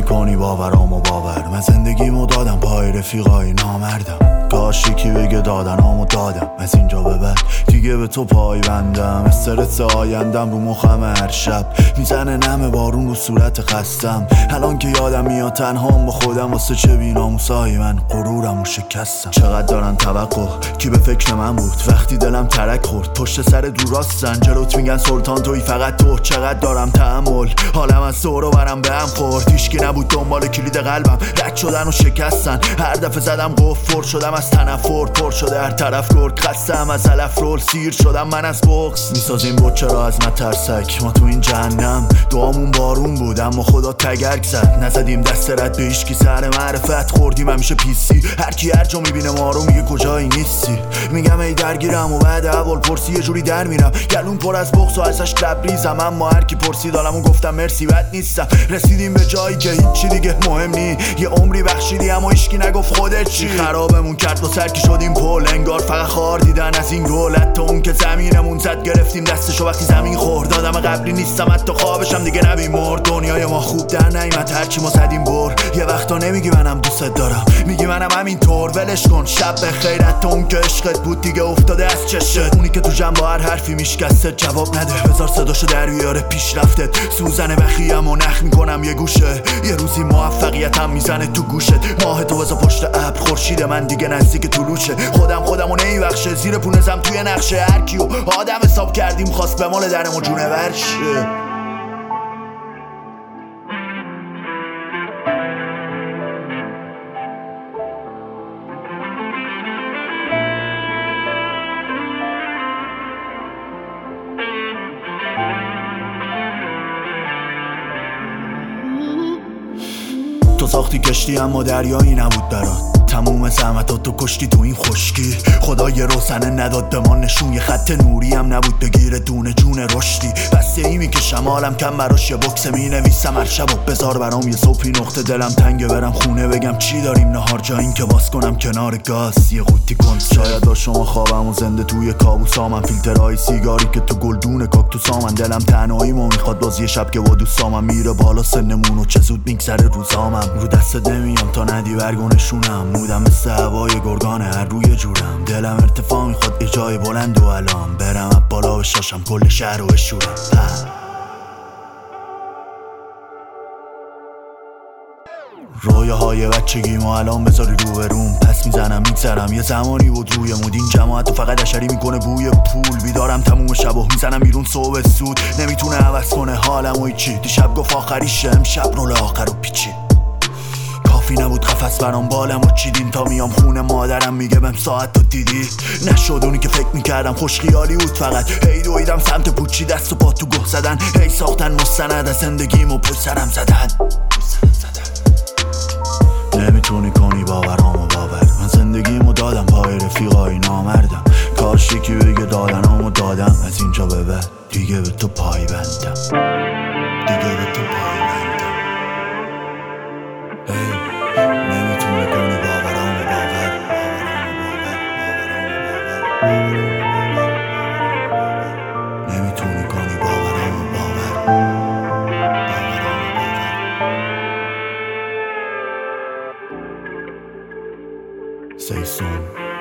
کنی باورامو باور، من زندگیمو دادم پای رفیقای نامردم. کاش یکی بگه دادنامو دادم، از اینجا به بعد دیگه به تو پای بندم. استرس آیندم رو مخم هر شب میزنه نم بارون رو صورت خستم. الان که یادم میاد تنهام با خودم، واسه چه بیناموسایی من غرورمو شکستم. چقدر دارن توقع، کی به فکر من بود وقتی دلم ترک خورد. پشت سر دور راستن جلوت میگن سلطان توی فقط تو. چقدر دارم تحمل، حالم از دور و برم به هم خورد. هیچکی نبود دنبال کلید قلبم، رد شدن و شکستن. هر دفعه زدم قفل شدم از تنفر، پر شده هر طرف گرد. خستم از علف رول، سیر شدم من از بغض. میسازیم بود چرا از مترسک، ما تو این جهنم دعامون بارون بود اما خدا تگرگ زد. نزدیم دست رد به هیچکی، سر معرفت خوردیم همیشه پیسی. هر کی هر جا میبینه ما رو میگه کجایی نیستی. میگم ای درگیرم و بعد اول پرسی یه جوری در میرم. گلون پر از بغض و ازش لبریزم، اما هر کی پرسید حالمو گفتم مرسی بد نیستم. رسیدیم به جایی که هیچی دیگه مهم نی. یه عمری بخشیدی اما هیچکی نگفت خودت چی. خرابمون کرد با سرکی شدیم پل، انگار فقط خار دیدن از این گل. حتی اون که زمینمون زد گرفتیم دستشو وقتی زمین خورد. آدم قبلی نیستم حتی خوابشم دیگه نمی‌مرد. دنیای ما خوب در نیامد هرچی ما زدیم بر. یه وقتا نمیگی منم دوست دارم، میگی منم همینطور ولش کن. شب بخیر حتی اون که عشقت بود دیگه افتاده از چشت. اونی که تو جنب با هر حرفی میشکسته جواب نده، بذار صداشو در بیاره پیشرفتت. سوزن بخیم و نخ میکنم یه گوشه، یه روزی موفقیتم میزنه تو گوشت. ماه تو بذار پشت ابر، خورشید من دیگه نزدیک طلوعشه. خودمو نمیبخشه، زیر پونزم توی نقشه. هر کیو آدم حساب کردیم خواست به مال درم و جونه ورشه. تو ساختی کشتی اما دریایی نبود برات. تموم زحمتات تو کشتی تو این خشکی. خدا یه روزنه نداد به ما نشون، یه خط نوری هم نبود بگیره دونه جون رشدی. بسته ایمی که شمالم کم براش یه بکس می نویسم هر شب و بذار برام یه صبحی نقطه. دلم تنگه برم خونه بگم چی داریم نهار، جا این که باز کنم کنار گاز یه قوطی کنس. شاید با شما خوابم و زنده توی کابوسامم، فیلترهای سیگاری که تو گلدون کاکتوسامن. دلم تنهاییمو میخواد باز یه شب که با دوستامم. میره بالا سنمون و چه زود میگذره روزامم. رو دست نمیام تا ندی برگونشونم، مودم مثل هوای گرگانه هر روی جورم. دلم ارتفاع میخواد یه جای بلند و الان برم اب بالا بشاشم کل شهر رو بشورم. رویاهای بچگیمو الان بذاری رو به روم، پس میزنم میگذرم. یه زمانی بود روی مود این جماعت و فقط اشری میکنه بوی پول. بیدارم تموم شب و میزنم بیرون صبح سود. نمیتونه عوض کنه حالم و هیچی. دیشب گفت آخریشه، امشب رول آخر و پیچی. کافی نبود قفس برام بالم و چیدیم تا میام خونه. مادرم میگه بهم ساعت تو دیدی نشد. اونی که فکر میکردم خوش خیالی بود فقط. هی دویدم سمت پوچی، دست و پا تو گه زدن. هی ساختن مستند از زندگیمو پشت سرم زدن. نمیتونی کنی باورامو باور، من زندگیمو دادم پای رفیقای نامردم. کاش یکی بگه دادنامو دادم، از اینجا به بعد دیگه به تو پای بندم. دیگه به تو پای بندم. نمیتونی کنی باورامو باور. نمیتونی کنی باورامو باور. Say soon.